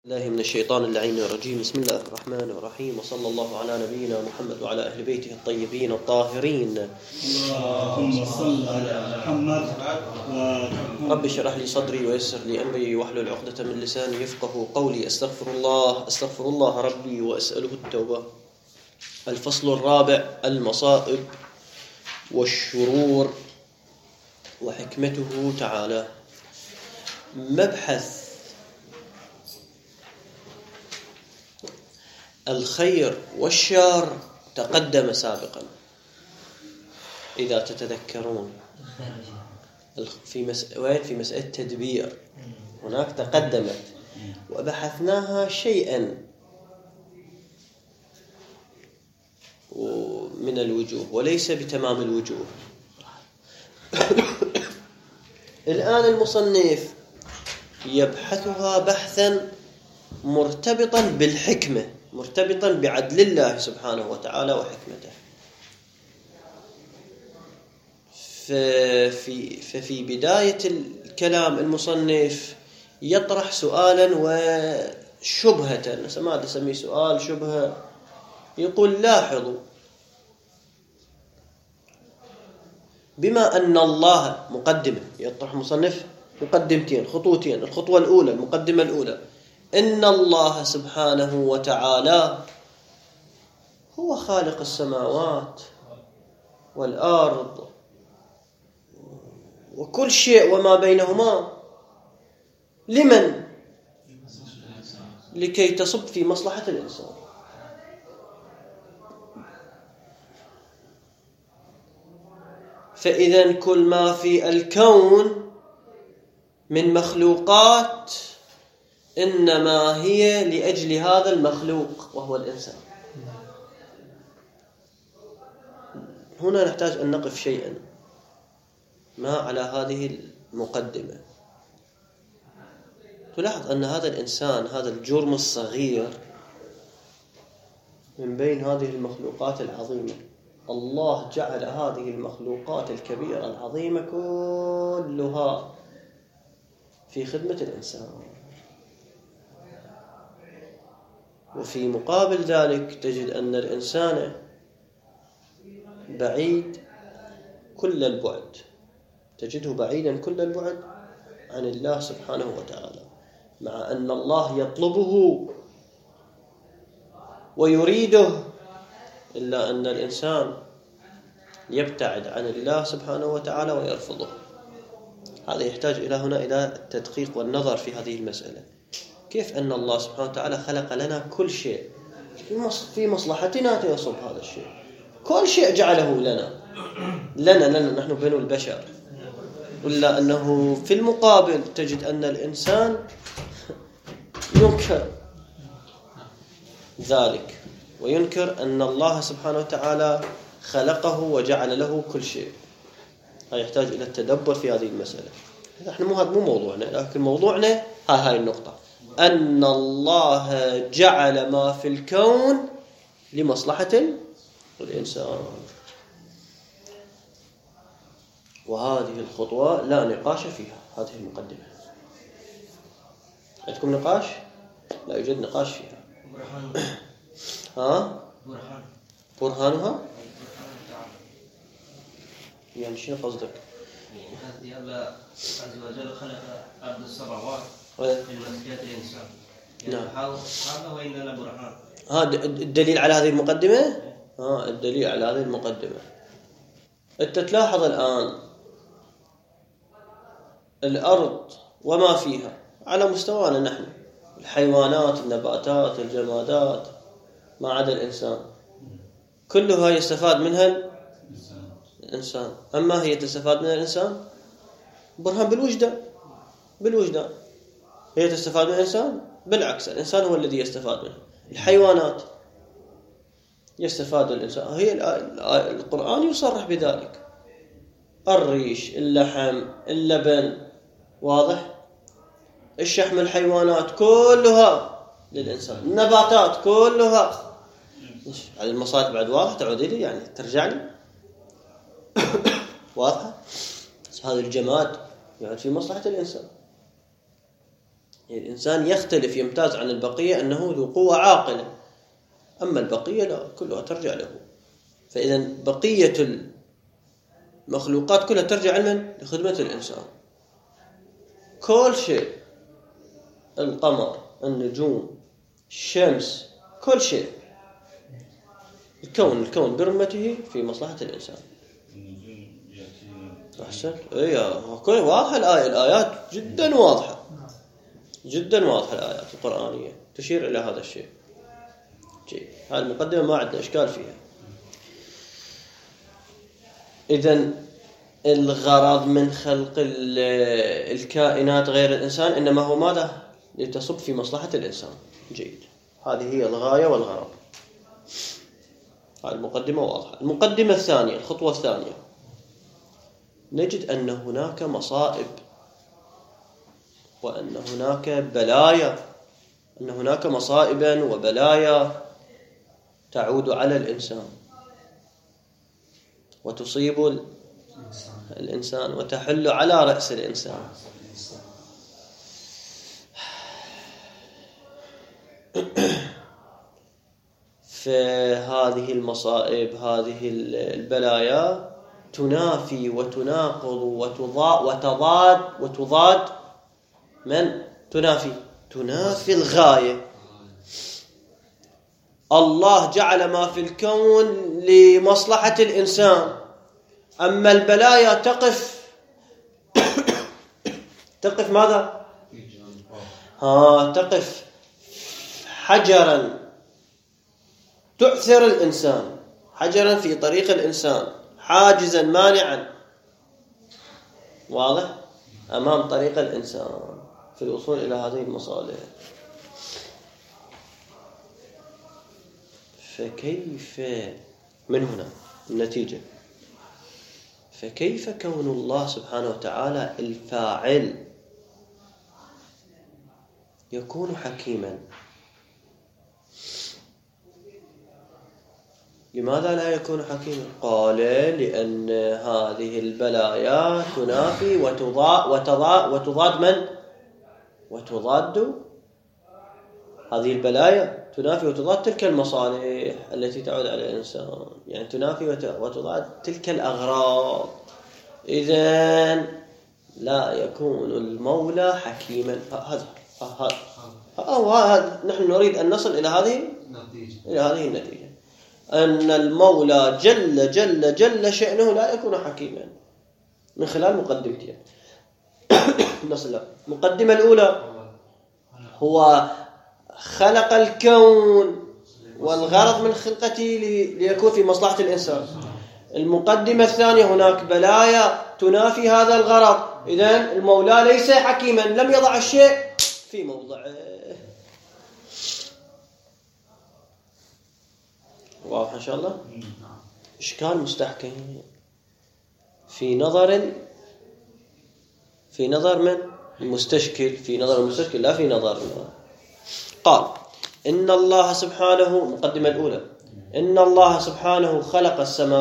الله من الشيطان اللعين الرجيم. بسم الله الرحمن الرحيم، وصلى الله على نبينا محمد وعلى أهل بيته الطيبين الطاهرين. اللهم صل على محمد. رب اشرح لي صدري ويسر لي أمري واحلل عقدة من لساني يفقه قولي. أستغفر الله ربي وأسأله التوبة. الفصل الرابع: المصائب والشرور وحكمته تعالى. مبحث الخير والشر تقدم سابقا، إذا تتذكرون في مسألة التدبير هناك تقدمت وبحثناها شيئا من الوجوه وليس بتمام الوجوه. الآن المصنف يبحثها بحثا مرتبطا بالحكمة، مرتبطا بعدل الله سبحانه وتعالى وحكمته. ففي بداية الكلام المصنف يطرح سؤالا وشبهة، ماذا نسميه سؤال شبهة. يقول: لاحظوا، بما أن الله مقدمة، يطرح المصنف مقدمتين خطوتين. الخطوة الأولى، المقدمة الأولى، إن الله سبحانه وتعالى هو خالق السماوات والأرض وكل شيء وما بينهما. لمن؟ لكي تصب في مصلحة الإنسان. فإذا كل ما في الكون من مخلوقات إنما هي لأجل هذا المخلوق وهو الإنسان. هنا نحتاج أن نقف شيئا ما على هذه المقدمة. تلاحظ أن هذا الإنسان، هذا الجرم الصغير من بين هذه المخلوقات العظيمة، الله جعل هذه المخلوقات الكبيرة العظيمة كلها في خدمة الإنسان. وفي مقابل ذلك تجد أن الإنسان بعيد كل البعد، تجده بعيدا كل البعد عن الله سبحانه وتعالى، مع أن الله يطلبه ويريده، إلا أن الإنسان يبتعد عن الله سبحانه وتعالى ويرفضه. هذا يحتاج إلى التدقيق والنظر في هذه المسألة. كيف أن الله سبحانه وتعالى خلق لنا كل شيء في مصلحتنا يصب هذا الشيء، كل شيء جعله لنا نحن بنو البشر، إلا أنه في المقابل تجد أن الإنسان ينكر ذلك وينكر أن الله سبحانه وتعالى خلقه وجعل له كل شيء. هذا يحتاج إلى التدبر في هذه المسألة. نحن هذا مو موضوعنا، لكن موضوعنا هاي النقطة، أن الله جعل ما في الكون لمصلحة الإنسان. وهذه الخطوة لا نقاش فيها، هذه المقدمة. عندكم نقاش؟ لا يوجد نقاش فيها. برهانها؟ يعني شنو قصدك؟ الله عز وجل خلق أرض السماوات لمسكنة الإنسان. نعم. هذا وإن لنا برهان. هذا الدليل على هذه المقدمة؟ الدليل على هذه المقدمة. أنت تلاحظ الآن الأرض وما فيها على مستوانا نحن، الحيوانات، النباتات، الجمادات، ما عدا الإنسان، كلها يستفاد منها الإنسان. أما هي تستفاد من الإنسان برهان بالوجدان. هي تستفاد من الإنسان؟ بالعكس، الإنسان هو الذي يستفاد منه. الحيوانات يستفاد الإنسان، هي القرآن يصرح بذلك. الريش، اللحم، اللبن، واضح؟ الشحم، الحيوانات كلها للإنسان، النباتات كلها. على المصائب بعد واضح، تعود لي يعني ترجع لي واضحة. هذا الجماد يعني في مصلحة الإنسان. يعني الإنسان يختلف يمتاز عن البقية أنه ذو قوة عاقلة، أما البقية لا، كلها ترجع له. فإذا بقية المخلوقات كلها ترجع علما لخدمة الإنسان. كل شيء، القمر، النجوم، الشمس، كل شيء، الكون برمته في مصلحة الإنسان. أحسن. واضحة الآيات جدا واضحة، جدا واضحة الآيات القرآنية تشير إلى هذا الشيء. هذه المقدمة ما عندنا إشكال فيها. إذن الغرض من خلق الكائنات غير الإنسان إنما هو ماذا؟ لتصب في مصلحة الإنسان. جيد، هذه هي الغاية والغرض. هذه المقدمة واضحة. المقدمة الثانية، الخطوة الثانية، نجد أن هناك مصائب، وأن هناك بلايا، أن هناك مصائبا وبلايا تعود على الإنسان وتصيب الإنسان وتحل على رأس الإنسان. فهذه المصائب، هذه البلايا تنافي وتناقض وتضاد من؟ تنافي الغاية. الله جعل ما في الكون لمصلحة الإنسان، أما البلايا تقف ماذا؟ تقف حجرا تعثر الإنسان، حجرا في طريق الإنسان، حاجزا مانعا، واضح، أمام طريق الإنسان في الوصول إلى هذه المصالح. فكيف من هنا النتيجة؟ فكيف كون الله سبحانه وتعالى الفاعل يكون حكيما؟ لماذا لا يكون حكيما؟ قال لأن هذه البلايا تنافي وتضاد من؟ وتضاد هذه البلايا تنافي وتضاد تلك المصالح التي تعود على الإنسان، يعني تنافي وتضاد تلك الأغراض. إذن لا يكون المولى حكيما. هذا نحن نريد أن نصل إلى هذه النتيجة، أن المولى جل جل جل شأنه لا يكون حكيما من خلال مقدمتين. نصل المقدمة الأولى، هو خلق الكون والغرض من خلقته ليكون في مصلحة الإنسان. المقدمة الثانية، هناك بلايا تنافي هذا الغرض، إذن المولى ليس حكيما، لم يضع الشيء في موضعه. واضح إن شاء الله؟ إشكال مستحكم في نظر من المستشكل، في نظر المستشكل لا في نظرنا. قال إن الله سبحانه، المقدمة الأولى، إن الله سبحانه خلق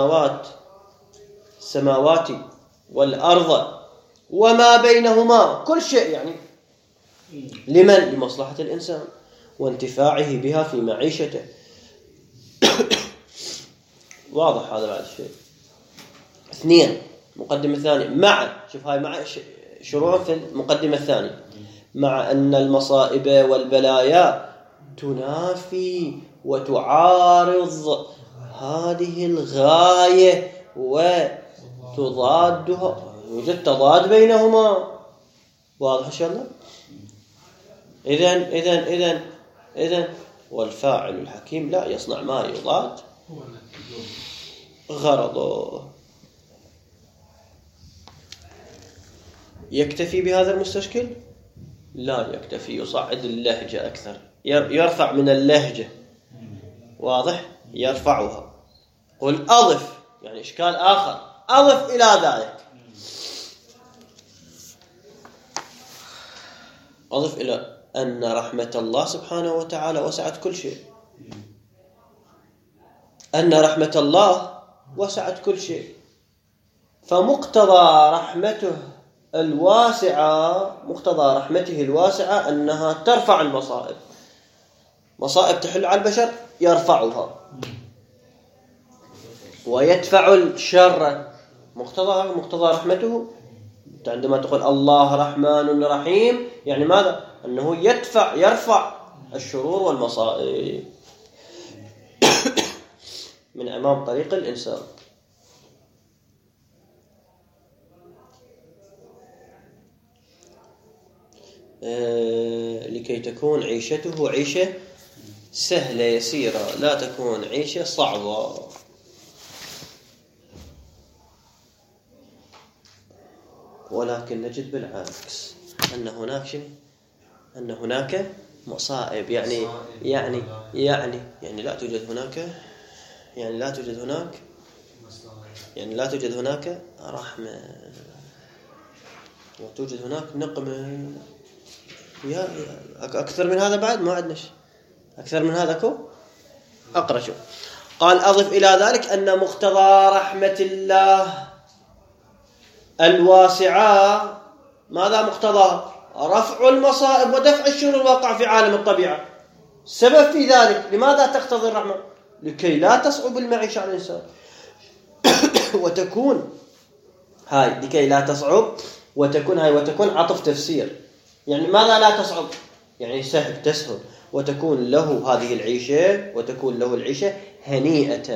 السماوات والأرض وما بينهما، كل شيء يعني لمن؟ لمصلحة الإنسان وانتفاعه بها في معيشته. واضح هذا بعد الشيء. اثنين، مقدمة ثانية، شوف هاي مع شروع في المقدمة الثانية، مع أن المصائب والبلايا تنافي وتعارض هذه الغاية وتضادها، يوجد تضاد بينهما. واضح إن شاء الله؟ إذن والفاعل الحكيم لا يصنع ما يضاد غرضه. يكتفي بهذا المستشكل؟ لا يكتفي، يصعد اللهجة أكثر، يرفع من اللهجة. واضح؟ يرفعها. قل أضف، يعني إشكال آخر، أضف إلى ذلك، أضف إلى أن رحمة الله سبحانه وتعالى وسعت كل شيء، أن رحمة الله وسعت كل شيء، فمقتضى رحمته الواسعة، مقتضى رحمته الواسعة أنها ترفع المصائب. مصائب تحل على البشر يرفعها ويدفع الشر. مقتضى رحمته. عندما تقول الله رحمن رحيم يعني ماذا؟ أنه يرفع الشرور والمصائب من أمام طريق الإنسان. لكي تكون عيشته عيشة سهلة يسيرة، لا تكون عيشة صعبة. ولكن نجد بالعكس أن هناك مصائب، يعني لا توجد هناك رحمة، وتوجد هناك نقمة. أكثر من هذا بعد ما عندنا شيء أكثر من هذا. أقرأ شو قال. أضف إلى ذلك أن مقتضى رحمة الله الواسعة ماذا مقتضى؟ رفع المصائب ودفع الشرور الواقع في عالم الطبيعة. السبب في ذلك لماذا تقتضي الرحمة؟ لكي لا تصعب المعيشة على الإنسان وتكون لكي لا تصعب وتكون عطف تفسير. يعني ماذا لا تصعب؟ يعني تسهل وتكون له هذه العيشة، وتكون له العيشة هنيئة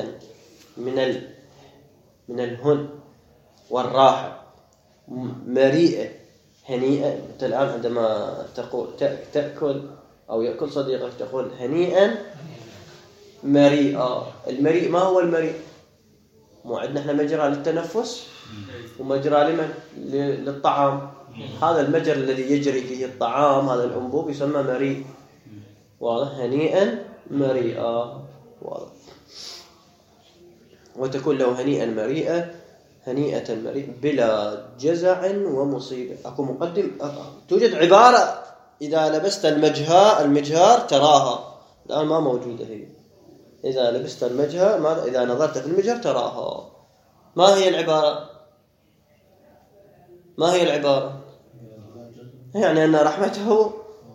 من الهن والراحة، مريئة هنيئة. أنت الآن عندما تقول تأكل أو يأكل صديقك تقول هنيئا مريئة. المريء ما هو المريء؟ مو عندنا احنا مجرى للتنفس ومجرى للطعام. هذا المجرى الذي يجري فيه الطعام، هذا الأنبوب يسمى مريء. واضح؟ هنيئا مريئة. واضح. وتكون له هنيئا هنيئة مريئة بلا جزع ومصيبة. أكو مقدم. توجد عبارة إذا لبست المجهار تراها، الآن ما موجودة هي. إذا لبست المجهر إذا نظرت في المجهر تراها. ما هي العبارة؟ يعني أن رحمته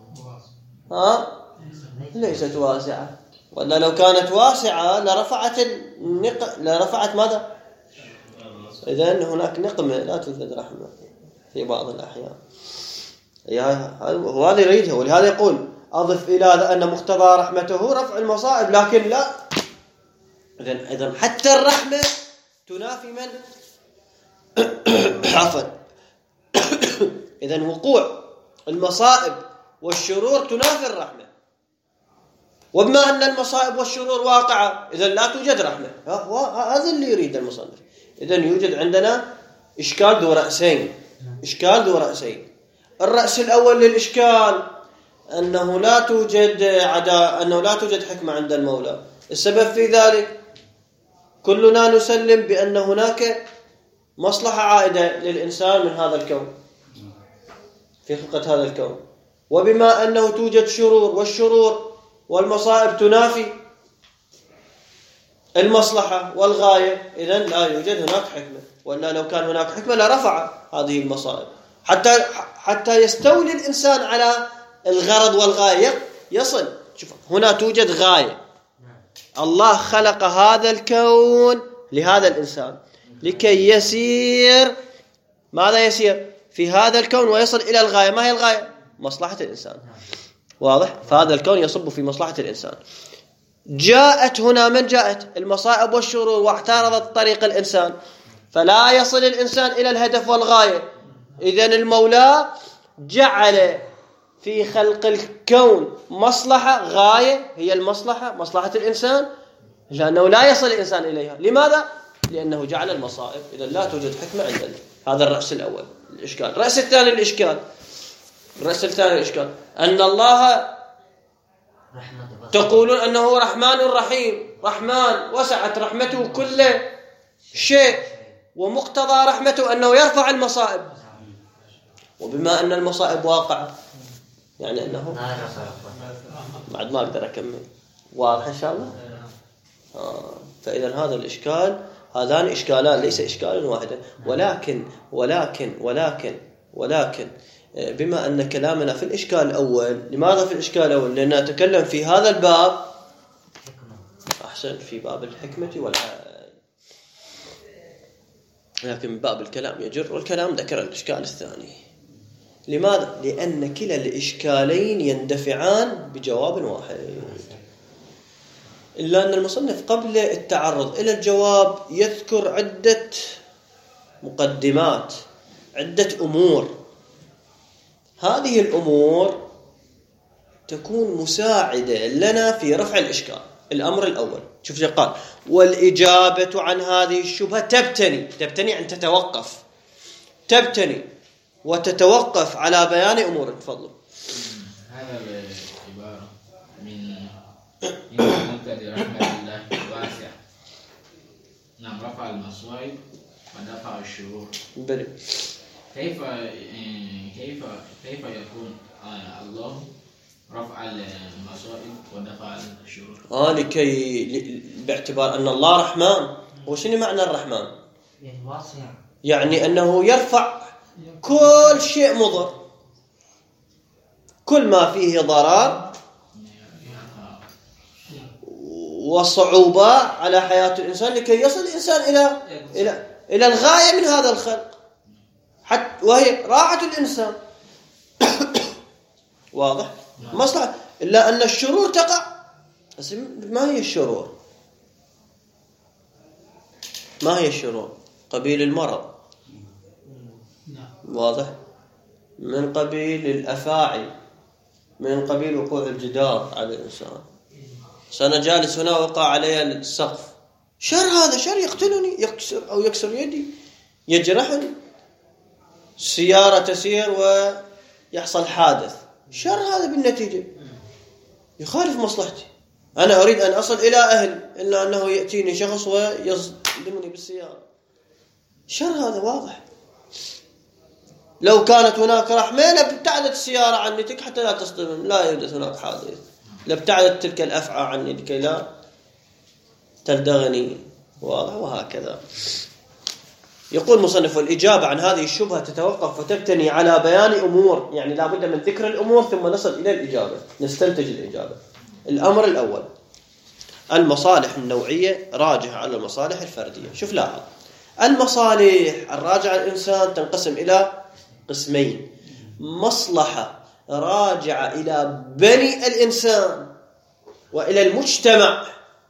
ليست واسعة، ولا لو كانت واسعة لرفعت ماذا؟ إذن هناك نقمة، لا توجد رحمة في بعض الأحيان. وهذا يريدها، ولهذا يقول أضف إلى أن مقتضى رحمته رفع المصائب، لكن لا. إذن حتى الرحمة تنافي من؟ عفوا. إذن وقوع المصائب والشرور تنافي الرحمة، وبما أن المصائب والشرور واقعة إذن لا توجد رحمة. هذا اللي يريد المصنف. إذن يوجد عندنا إشكال ذو رأسين. الرأس الأول للإشكال أنه لا توجد حكمة عند المولى. السبب في ذلك كلنا نسلم بأن هناك مصلحة عائدة للإنسان من هذا الكون، في خلقة هذا الكون. وبما أنه توجد شرور، والشرور والمصائب تنافي المصلحة والغاية، إذن لا يوجد هناك حكمة. ولا لو كان هناك حكمة لرفع هذه المصائب حتى يستولي الإنسان على الغرض والغاية يصل. شوف هنا توجد غاية. الله خلق هذا الكون لهذا الإنسان لكي يسير في هذا الكون ويصل إلى الغاية. ما هي الغاية؟ مصلحة الإنسان. واضح؟ فهذا الكون يصب في مصلحة الإنسان. جاءت هنا من جاءت المصائب والشرور واعترضت طريق الإنسان، فلا يصل الإنسان إلى الهدف والغاية. إذن المولى جعل في خلق الكون مصلحة، غاية هي مصلحة الإنسان، لأنه لا يصل الإنسان إليها. لماذا؟ لأنه جعل المصائب. إذن لا توجد حكمة عندنا. هذا الرأس الأول الإشكال. الرأس الثاني الإشكال أن الله تقولون أنه رحمن رحيم. رحمن وسعت رحمته كل شيء، ومقتضى رحمته أنه يرفع المصائب. وبما أن المصائب واقعة يعني أنه بعد ما أقدر أكمل. واضح إن شاء الله. فإذا هذا الإشكال، هذان إشكالان ليس إشكالا واحدا. ولكن بما أن كلامنا في الإشكال الأول، لماذا في الإشكال الأول؟ لأن نتكلم في هذا الباب أحسن في باب الحكمة والعدل، لكن باب الكلام يجر، والكلام ذكر الإشكال الثاني. لماذا؟ لأن كلا الإشكالين يندفعان بجواب واحد، إلا أن المصنف قبل التعرض إلى الجواب يذكر عدة مقدمات، عدة أمور. هذه الأمور تكون مساعدة لنا في رفع الإشكال. الأمر الأول، شوف قال: والإجابة عن هذه الشبهة تبتني أن تتوقف، تبتني وتتوقف على بيان أمور. تفضلوا. هذا العبارة من منتدى رحمة الله واسع. نعم، رفع المصائب ودفع الشرور. بلي. كيف يكون الله رفع المصائب ودفع الشرور؟ لكي باعتبار أن الله رحمن. وشنو معنى الرحمن؟ يعني واسع، يعني أنه يرفع كل شيء مضر، كل ما فيه ضرر وصعوبة على حياة الإنسان، لكي يصل الإنسان إلى الغاية من هذا الخلق، حتى وهي راحة الإنسان. واضح؟ مصلحة. إلا أن الشرور تقع. ما هي الشرور؟ ما هي الشرور؟ قبيل المرض، واضح، من قبيل الأفاعي، من قبيل وقوع الجدار على الإنسان. أنا جالس هنا وقع علي السقف، شر، هذا شر، يقتلني، يكسر أو يكسر يدي، يجرحني، السيارة تسير ويحصل حادث، شر هذا بالنتيجة، يخالف مصلحتي. أنا أريد أن أصل إلى أهل، إلا أنه يأتيني شخص ويصدمني بالسيارة، شر هذا واضح. لو كانت هناك رحمة لابتعدت السيارة عني حتى لا تصطدم، لا يوجد هناك حادث، لابتعدت تلك الأفعى عني لكي لا تلدغني، واضح. وهكذا يقول مصنف: والإجابة عن هذه الشبهة تتوقف وتبتني على بيان أمور، يعني لا بد من ذكر الأمور ثم نصل إلى الإجابة، نستنتج الإجابة. الأمر الأول: المصالح النوعية راجعة على المصالح الفردية. شوف لاحظ، المصالح الراجعة على الإنسان تنقسم إلى قسمين: مصلحة راجعة إلى بني الإنسان وإلى المجتمع،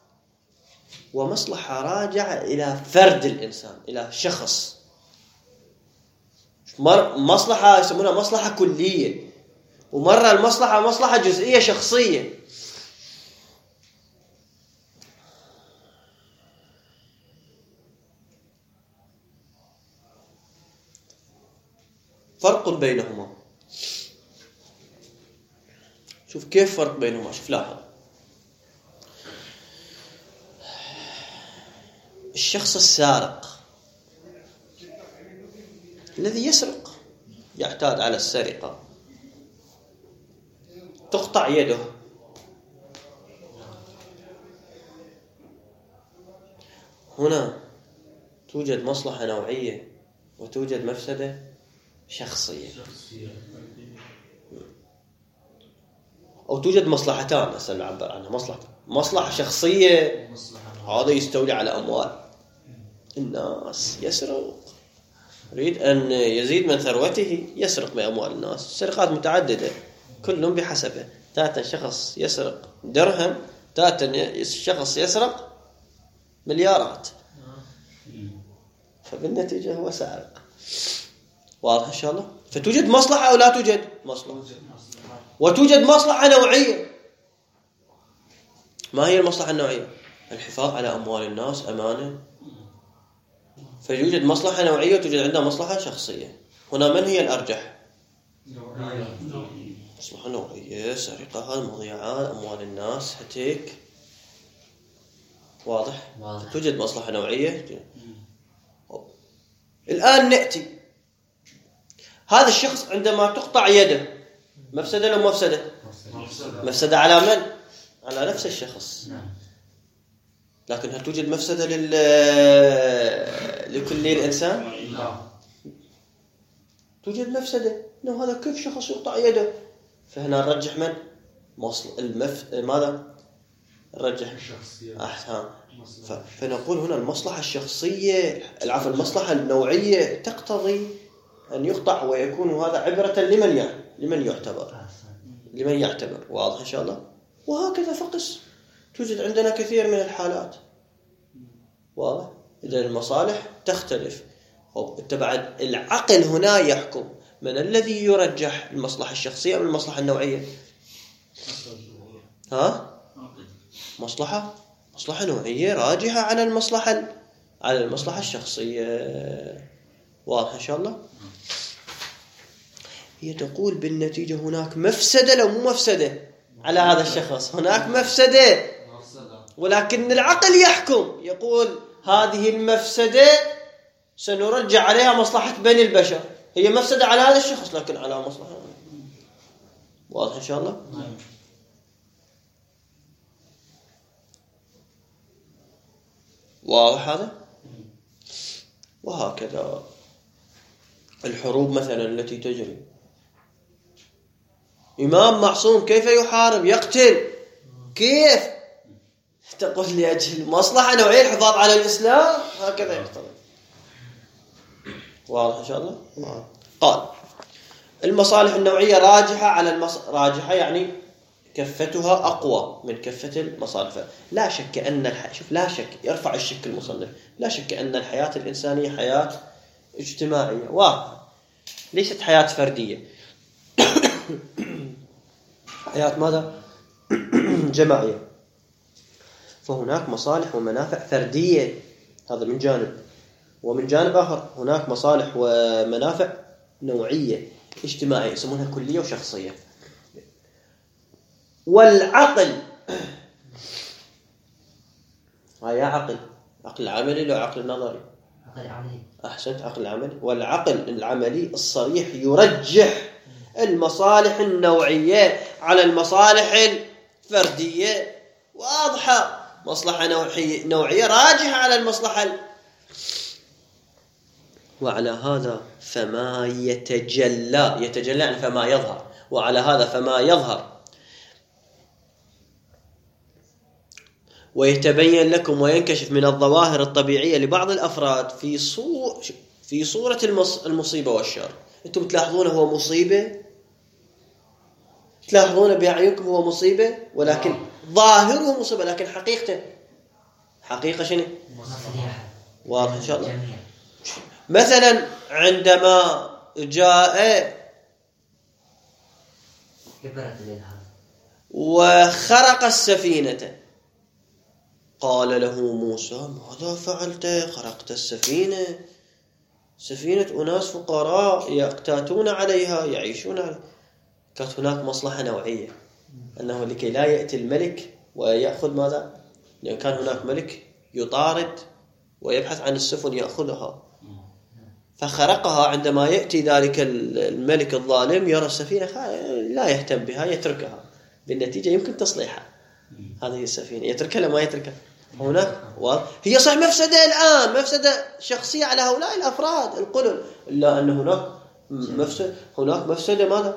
ومصلحة راجعة إلى فرد الإنسان، إلى شخص. مصلحة يسمونها مصلحة كلية، ومرة المصلحة مصلحة جزئية شخصية. فرق بينهما. شوف كيف فرق بينهما. شوف لاحظ، الشخص السارق الذي يسرق يعتاد على السرقة، تقطع يده، هنا توجد مصلحة نوعية وتوجد مفسدة شخصية، أو توجد مصلحتان مثلا نعبر عنها. مصلحة شخصية، هذا يستولي على أموال الناس، يسرق، يريد أن يزيد من ثروته، يسرق من أموال الناس. سرقات متعددة كلهم بحسبه. تاتا شخص يسرق درهم، تاتا شخص يسرق مليارات، فبالنتيجة هو سارق. واضح إن شاء الله؟ فتوجد مصلحة أو لا توجد مصلحة، وتوجد مصلحة نوعية. ما هي المصلحة النوعية؟ الحفاظ على أموال الناس أمانة. فيوجد مصلحة نوعية وتوجد عندها مصلحة شخصية. هنا من هي الأرجح؟ مصلحة نوعية، سرقة، مضيعات أموال الناس، هتيك. واضح؟ توجد مصلحة نوعية. الآن نأتي، هذا الشخص عندما تقطع يده، مفسدة ولا مفسدة؟ مفسدة على من؟ على نفس الشخص. لكن هل توجد مفسدة لكل الإنسان؟ توجد مفسدة، إنه هذا كيف شخص يقطع يده. فهنا نرجح من؟ ماذا؟ نرجح أحسن. فنقول هنا المصلحة الشخصية، العفو المصلحة النوعية تقتضي أن يقطع، ويكون هذا عبرة لمن يعتبر. واضح إن شاء الله. وهكذا فقس، توجد عندنا كثير من الحالات. واضح. إذا المصالح تختلف. انت بعد العقل هنا يحكم من الذي يرجح، المصلحة الشخصية أو المصلحة النوعية؟ مصلحة نوعية راجحة على المصلحة الشخصية. واضح إن شاء الله. هي تقول بالنتيجة هناك مفسدة لو مو مفسدة على هذا الشخص، هناك مفسدة، ولكن العقل يحكم، يقول هذه المفسدة سنرجع عليها مصلحة بني البشر، هي مفسدة على هذا الشخص لكن على مصلحة. واضح إن شاء الله. واضح هذا. وهكذا الحروب مثلا التي تجري، إمام معصوم كيف يحارب يقتل؟ كيف؟ تقول لأجل مصلحة نوعية الحفاظ على الإسلام، هكذا يقتضي. واضح إن شاء الله. قال المصالح النوعية راجحة على راجحة يعني كفتها أقوى من كفة المصالح. لا شك أن لا شك، يرفع الشك المصنف، لا شك أن الحياة الإنسانية حياة اجتماعية واضحة، ليست حياة فردية. حياة ماذا؟ جماعية. فهناك مصالح ومنافع فردية، هذا من جانب، ومن جانب آخر هناك مصالح ومنافع نوعية اجتماعية، يسمونها كلية وشخصية. والعقل هيا عقل عملي لو عقل نظري؟ عقل عملي. أحسنت، عقل عملي. والعقل العملي الصريح يرجح المصالح النوعية على المصالح الفردية. واضحة، مصلحة نوعية راجحة على المصلحة وعلى هذا فما يتجلى يعني فما يظهر، وعلى هذا فما يظهر ويتبين لكم وينكشف من الظواهر الطبيعية لبعض الأفراد في صورة المصيبة والشر. أنتم تلاحظون هو مصيبة، تلاحظون بأعينكم هو مصيبة، ولكن ظاهره مصيبة، لكن حقيقة شنو؟ واضح إن شاء الله. مثلا عندما جاء وخرق السفينة، قال له موسى ماذا فعلت؟ خرقت السفينة، سفينة أناس فقراء يقتاتون عليها يعيشون عليها. كانت هناك مصلحة نوعية، أنه لكي لا يأتي الملك ويأخذ ماذا؟ لأن كان هناك ملك يطارد ويبحث عن السفن يأخذها، فخرقها. عندما يأتي ذلك الملك الظالم يرى السفينة لا يهتم بها، يتركها، بالنتيجة يمكن تصليحها. هذه السفينة يتركها لما يتركها هناك. هي صح مفسدة الآن، مفسدة شخصية على هؤلاء الأفراد القلل، إلا أن هناك مفسدة ماذا؟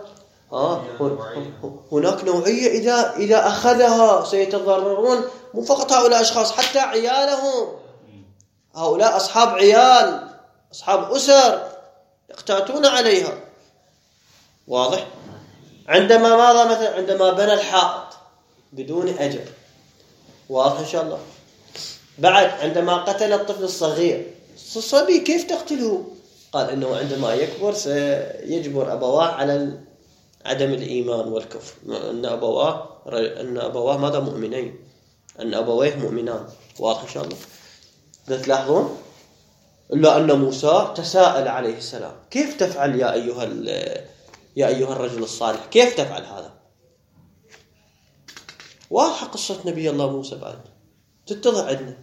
هناك نوعية إذا أخذها سيتضررون، مو فقط هؤلاء الأشخاص، حتى عيالهم. هؤلاء أصحاب عيال، أصحاب أسر يقتاتون عليها. واضح؟ عندما ماذا مثلا؟ عندما بنى الحائط بدون أجر. واضح إن شاء الله. بعد عندما قتل الطفل الصغير، الصبي كيف تقتله؟ قال إنه عندما يكبر سيجبر أبواه على عدم الإيمان والكفر، أن أبواه ماذا؟ مؤمنين، أن أبويه مؤمنان. واضح إن شاء الله. تلاحظون إلا أن موسى تساءل عليه السلام كيف تفعل يا أيها الرجل الصالح، كيف تفعل هذا؟ واضحة قصة نبي الله موسى بعد تتضح عندنا،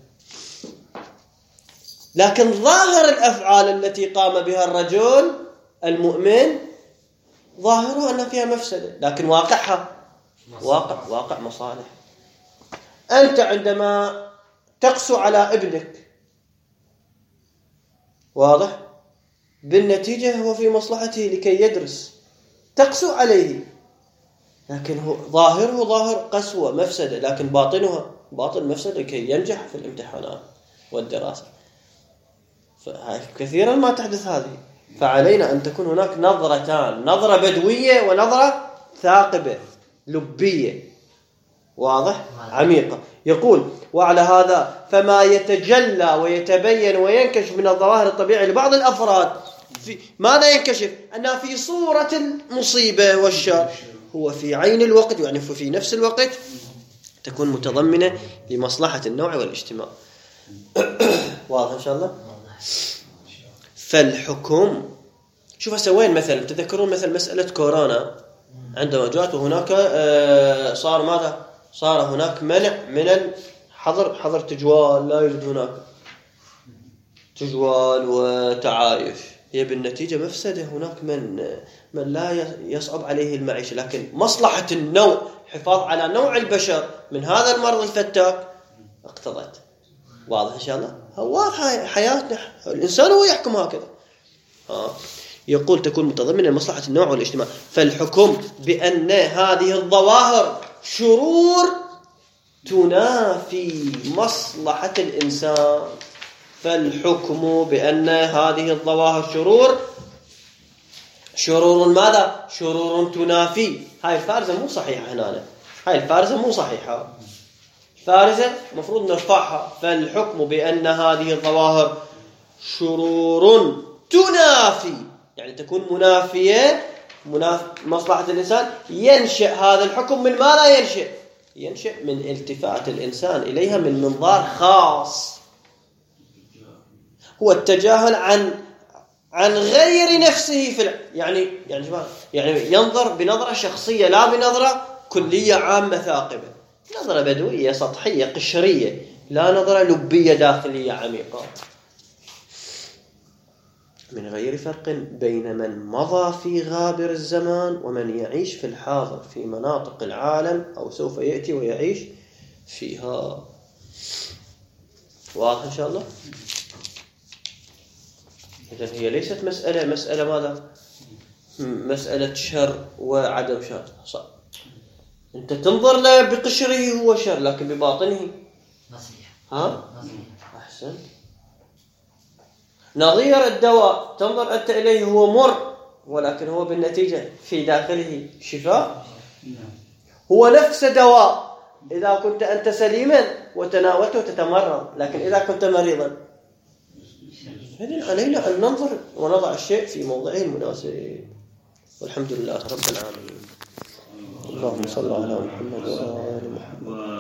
لكن ظاهر الأفعال التي قام بها الرجل المؤمن ظاهرها أن فيها مفسدة، لكن واقعها واقع مصالح. أنت عندما تقسو على ابنك، واضح، بالنتيجة هو في مصلحته لكي يدرس، تقسو عليه، لكن هو ظاهره ظاهر قسوة مفسدة، لكن باطنها باطن مفسدة لكي ينجح في الامتحانات والدراسة. كثيرا ما تحدث هذه. فعلينا أن تكون هناك نظرتان، نظرة بدوية ونظرة ثاقبة لبية، واضح؟ عميقة. يقول: وعلى هذا فما يتجلى ويتبين وينكشف من الظواهر الطبيعية لبعض الأفراد ماذا ينكشف؟ أنها في صورة المصيبة والشر، هو في عين الوقت، يعني في نفس الوقت تكون متضمنة لمصلحة النوع والاجتماع. واضح إن شاء الله؟ فالحكم، شوف هسه وين مثلا تذكرون مثل مسألة كورونا عندما جاءت، وهناك صار ماذا؟ صار هناك منع من حظر تجوال، لا يوجد هناك تجوال وتعايش. هي بالنتيجة مفسدة، هناك من لا يصعب عليه المعيشة، لكن مصلحة النوع، حفاظ على نوع البشر من هذا المرض الفتاك اقتضت. واضح إن شاء الله؟ واضحة حياتنا، الإنسان هو يحكم هكذا. يقول: تكون متضمنة لمصلحة النوع والاجتماع. فالحكم بأن هذه الظواهر شرور تنافي مصلحة الإنسان. فالحكم بأن هذه الظواهر شرور ماذا؟ شرور تنافي. هاي الفارزة مو صحيحة هنا، هاي الفارزة مو صحيحة، فارزة مفروض نرفعها. فالحكم بأن هذه الظواهر شرور تنافي، يعني تكون منافية مصلحة الإنسان. ينشأ هذا الحكم من ما لا ينشأ من التفات الإنسان إليها من منظار خاص، هو التجاهل عن غير نفسه في يعني ينظر بنظرة شخصية لا بنظرة كلية عامة ثاقبة، نظرة بدوية سطحية قشرية، لا نظرة لبية داخلية عميقة. من غير فرق بين من مضى في غابر الزمان ومن يعيش في الحاضر في مناطق العالم أو سوف يأتي ويعيش فيها. واضح إن شاء الله؟ إذن هي ليست مسألة ماذا؟ مسألة شر وعدم شر. صح. أنت تنظر له بقشره هو شر، لكن بباطنه نصيحة. أحسن. نظير الدواء تنظر أنت إليه هو مر، ولكن هو بالنتيجة في داخله شفاء. هو نفس دواء إذا كنت أنت سليما وتناولته تتمرض، لكن إذا كنت مريضا. إذن علينا أن ننظر ونضع الشيء في موضعه المناسب. والحمد لله رب العالمين. اللهم صل على محمد وآل محمد.